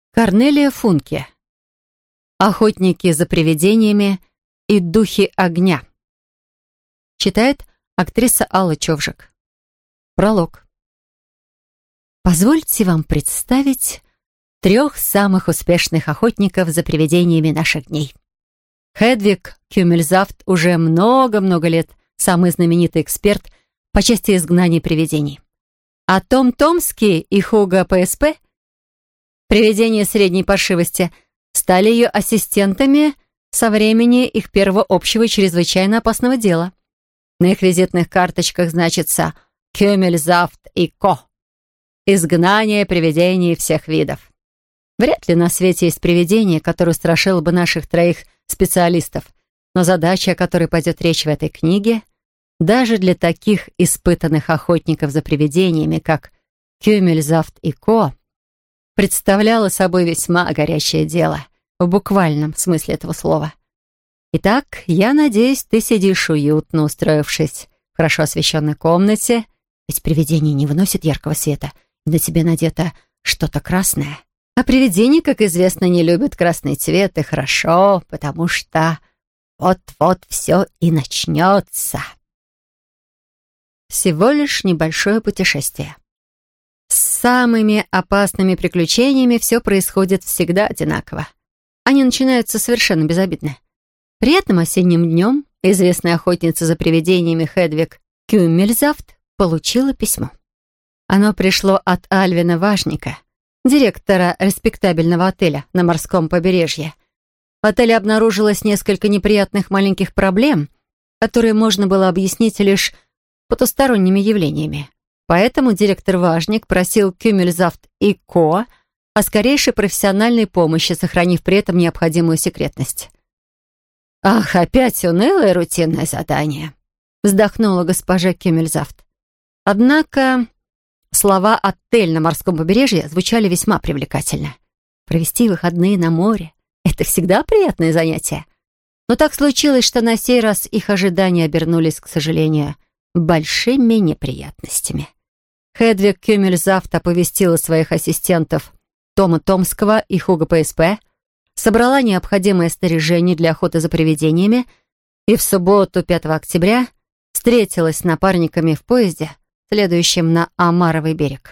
Корнелия Функе. Охотники за привидениями и духи огня. Читает актриса Алла Човжик. Пролог. Позвольте вам представить 3 самых успешных охотников за привидениями наших дней. Хедвиг Кюмельзавт уже много-много лет самый знаменитый эксперт по части изгнания привидений. А Том Томский и Хуго ПСП, привидения средней паршивости, стали ее ассистентами со времени их первого общего и чрезвычайно опасного дела. На их визитных карточках значится «Кюмельзавт и Ко». Изгнание привидений всех видов. Вряд ли на свете есть привидение, которое устрашило бы наших 3 специалистов, но задача, о которой пойдет речь в этой книге, даже для таких испытанных охотников за привидениями, как Кюмельзавт и Ко, представляла собой весьма горячее дело, в буквальном смысле этого слова. Итак, я надеюсь, ты сидишь уютно, устроившись в хорошо освещенной комнате, ведь привидение не выносит яркого света, и на тебе надето что-то красное. А привидения, как известно, не любят красный цвет, и хорошо, потому что вот-вот все и начнется. Всего лишь небольшое путешествие. С самыми опасными приключениями все происходит всегда одинаково. Они начинаются совершенно безобидно. Приятным осенним днем известная охотница за привидениями Хедвиг Кюмельзавт получила письмо. Оно пришло от Альвина Важника, директора респектабельного отеля на морском побережье. В отеле обнаружилось несколько неприятных маленьких проблем, которые можно было объяснить лишь потусторонними явлениями. Поэтому директор Важник просил Кюмельзавт и Ко о скорейшей профессиональной помощи, сохранив при этом необходимую секретность. «Ах, опять унылое рутинное задание», — вздохнула госпожа Кюмельзавт. Однако слова «отель на морском побережье» звучали весьма привлекательно. Провести выходные на море — это всегда приятное занятие. Но так случилось, что на сей раз их ожидания обернулись, к сожалению, большими неприятностями. Хедвиг Кюмельзавт оповестила своих ассистентов Тома Томского и Хуго ПСП, собрала необходимое снаряжение для охоты за привидениями и в субботу, 5 октября, встретилась с напарниками в поезде, следующем на Омаровый берег.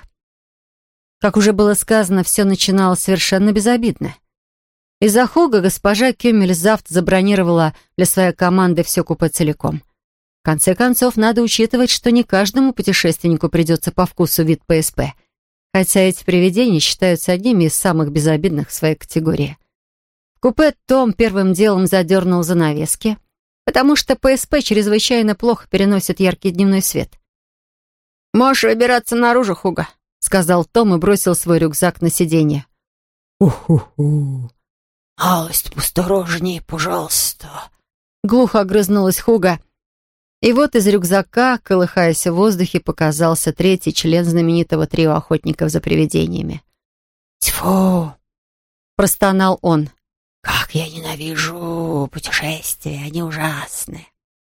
Как уже было сказано, все начиналось совершенно безобидно. Из-за Хуго госпожа Кюмельзавт забронировала для своей команды все купе целиком. В конце концов, надо учитывать, что не каждому путешественнику придется по вкусу вид ПСП, хотя эти привидения считаются одними из самых безобидных в своей категории. В купе Том первым делом задернул занавески, потому что ПСП чрезвычайно плохо переносит яркий дневной свет. «Можешь выбираться наружу, Хуго», — сказал Том и бросил свой рюкзак на сиденье. «Уху-ху! Малость посторожнее, пожалуйста!» Глухо огрызнулась Хуго. И вот из рюкзака, колыхаясь в воздухе, показался 3-й член знаменитого трио охотников за привидениями. «Тьфу!» — простонал он. «Как я ненавижу путешествия, они ужасны!»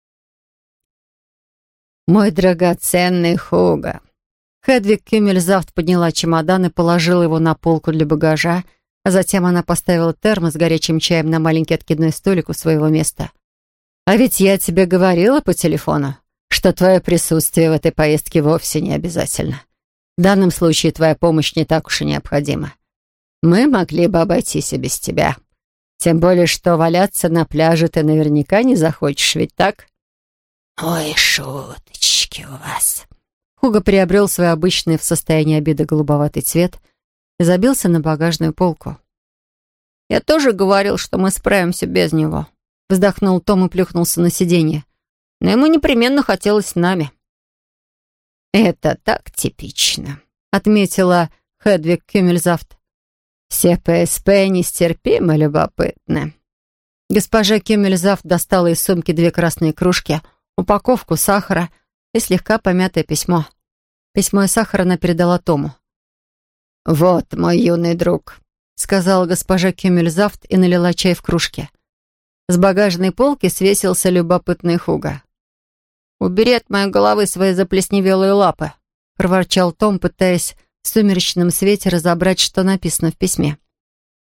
«Мой драгоценный Хуго!» Хедвиг Кюмельзавт подняла чемодан и положила его на полку для багажа, а затем она поставила термос с горячим чаем на маленький откидной столик у своего места. «А ведь я тебе говорила по телефону, что твое присутствие в этой поездке вовсе не обязательно. В данном случае твоя помощь не так уж и необходима. Мы могли бы обойтись и без тебя. Тем более, что валяться на пляже ты наверняка не захочешь, ведь так?» «Ой, шуточки у вас!» Хуго приобрел свой обычный в состоянии обиды голубоватый цвет и забился на багажную полку. «Я тоже говорил, что мы справимся без него», — вздохнул Том и плюхнулся на сиденье. «Но ему непременно хотелось с нами». «Это так типично», — отметила Хедвиг Кюмельзавт. «Все ПСП нестерпимо любопытны». Госпожа Кюмельзавт достала из сумки 2 красные кружки, упаковку сахара и слегка помятое письмо. Письмо и сахар она передала Тому. «Вот, мой юный друг», — сказала госпожа Кюмельзавт и налила чай в кружке. С багажной полки свесился любопытный Хуго. «Убери от моей головы свои заплесневелые лапы», — проворчал Том, пытаясь в сумеречном свете разобрать, что написано в письме.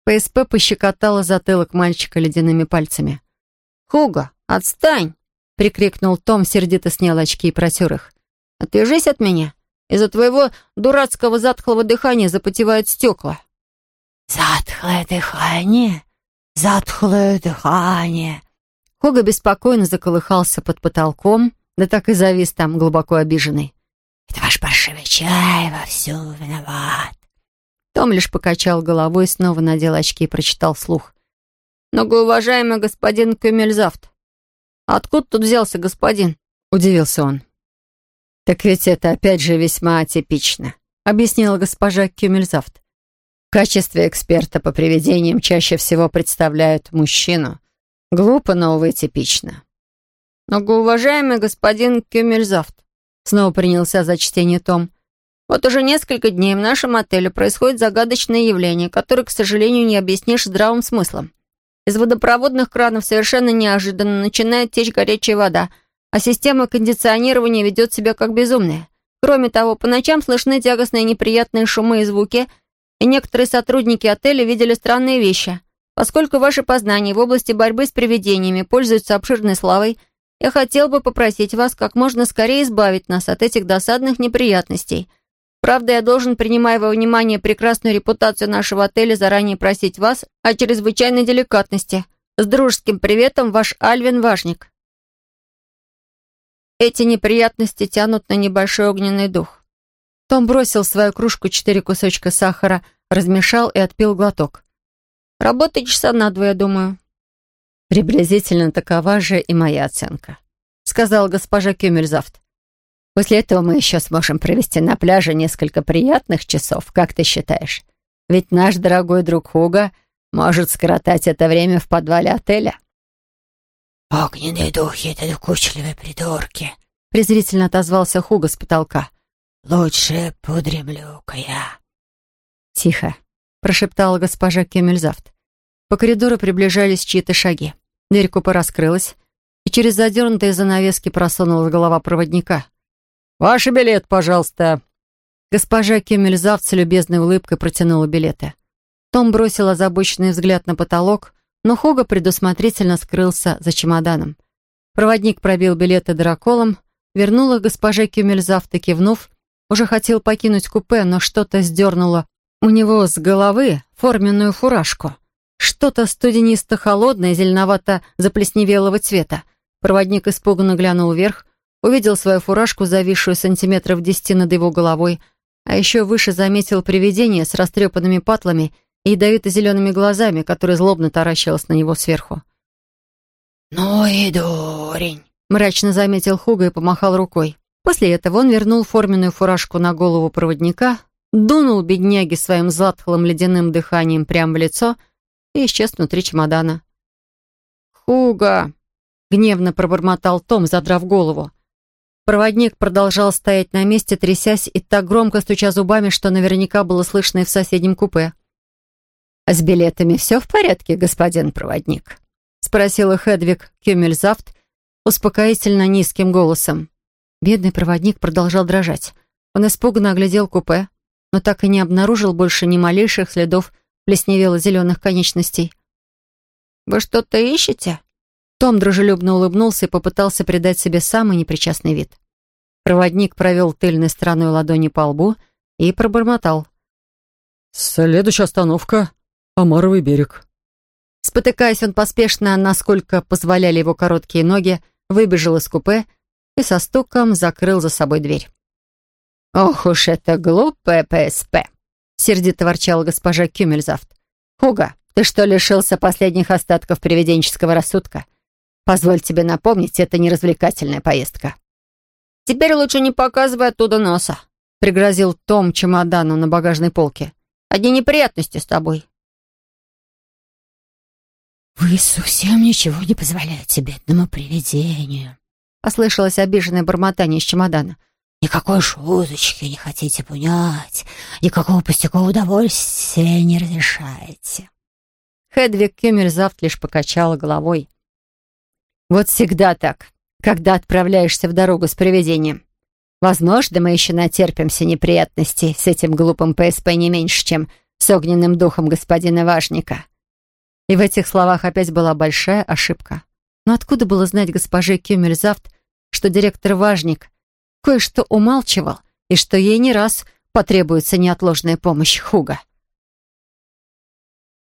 ПСП пощекотала затылок мальчика ледяными пальцами. «Хуго, отстань!» — прикрикнул Том, сердито снял очки и протер их. «Отвяжись от меня! Из-за твоего дурацкого затхлого дыхания запотевают стекла!» «Затхлое дыхание! Затхлое дыхание!» Хуго беспокойно заколыхался под потолком, да так и завис там, глубоко обиженный. «Это ваш паршивый чай во всем виноват!» Том лишь покачал головой, снова надел очки и прочитал вслух. «Многоуважаемый господин Кюмельзавт!» «Откуда тут взялся господин?» — удивился он. «Так ведь это опять же весьма атипично», — объяснила госпожа Кюмельзавт. «В качестве эксперта по привидениям чаще всего представляют мужчину. Глупо, но, увы, типично». «Многоуважаемый господин Кюмельзавт», — снова принялся за чтение Том. «Вот уже несколько дней в нашем отеле происходит загадочное явление, которое, к сожалению, не объяснишь здравым смыслом. Из водопроводных кранов совершенно неожиданно начинает течь горячая вода, а система кондиционирования ведет себя как безумная. Кроме того, по ночам слышны тягостные неприятные шумы и звуки, и некоторые сотрудники отеля видели странные вещи. Поскольку ваши познания в области борьбы с привидениями пользуются обширной славой, я хотел бы попросить вас как можно скорее избавить нас от этих досадных неприятностей. Правда, я должен, принимая во внимание прекрасную репутацию нашего отеля, заранее просить вас о чрезвычайной деликатности. С дружеским приветом, ваш Альвин Важник». Эти неприятности тянут на небольшой огненный дух. Том бросил в свою кружку 4 кусочка сахара, размешал и отпил глоток. «Работает часа на 2, я думаю». «Приблизительно такова же и моя оценка», — сказала госпожа Кюмельзавт. «После этого мы еще сможем провести на пляже несколько приятных часов, как ты считаешь? Ведь наш дорогой друг Хуго может скоротать это время в подвале отеля». «Огненные духи — это докучливые придурки», — презрительно отозвался Хуго с потолка. «Лучше подремлю-ка я». «Тихо», — прошептала госпожа Кюмельзавт. По коридору приближались чьи-то шаги. Дверь купе раскрылась, и через задернутые занавески просунулась голова проводника. «Ваш билет, пожалуйста». Госпожа Кюмельзавт с любезной улыбкой протянула билеты. Том бросил озабоченный взгляд на потолок, но Хуго предусмотрительно скрылся за чемоданом. Проводник пробил билеты драколом, вернул их госпоже Кюмельзавт и, кивнув, уже хотел покинуть купе, но что-то сдернуло у него с головы форменную фуражку. Что-то студенисто-холодное, зеленовато-заплесневелого цвета. Проводник испуганно глянул вверх, увидел свою фуражку, зависшую сантиметров 10 над его головой, а еще выше заметил привидение с растрепанными патлами и ядовито-зелеными глазами, которое злобно таращилось на него сверху. «Ну и дурень», — мрачно заметил Хуго и помахал рукой. После этого он вернул форменную фуражку на голову проводника, дунул бедняги своим затхлым ледяным дыханием прямо в лицо и исчез внутри чемодана. «Хуго!» — гневно пробормотал Том, задрав голову. Проводник продолжал стоять на месте, трясясь и так громко стуча зубами, что наверняка было слышно и в соседнем купе. «С билетами все в порядке, господин проводник?» — спросила Хедвиг Кюмельзавт успокоительно низким голосом. Бедный проводник продолжал дрожать. Он испуганно оглядел купе, но так и не обнаружил больше ни малейших следов плесневело-зеленых конечностей. «Вы что-то ищете?» Том дружелюбно улыбнулся и попытался придать себе самый непричастный вид. Проводник провел тыльной стороной ладони по лбу и пробормотал. «Следующая остановка — Омаровый берег». Спотыкаясь, он поспешно, насколько позволяли его короткие ноги, выбежал из купе и со стуком закрыл за собой дверь. «Ох уж это глупая ПСП!» — сердито ворчала госпожа Кюмельзавт. «Хуго, ты что, лишился последних остатков привиденческого рассудка? Позволь тебе напомнить, это не развлекательная поездка». «Теперь лучше не показывай оттуда носа», — пригрозил Том чемодану на багажной полке. «Одни неприятности с тобой». «Вы совсем ничего не позволяете бедному привидению», — послышалось обиженное бормотание из чемодана. «Никакой шуточки не хотите понять, никакого пустякового удовольствия не разрешаете». Хедвиг Кюмельзавт лишь покачала головой. «Вот всегда так, когда отправляешься в дорогу с привидением. Возможно, мы еще натерпимся неприятностей с этим глупым ПСП не меньше, чем с огненным духом господина Важника». И в этих словах опять была большая ошибка. Но откуда было знать госпоже Кюмельзавт, что директор Важник кое-что умалчивал и что ей не раз потребуется неотложная помощь Хуга?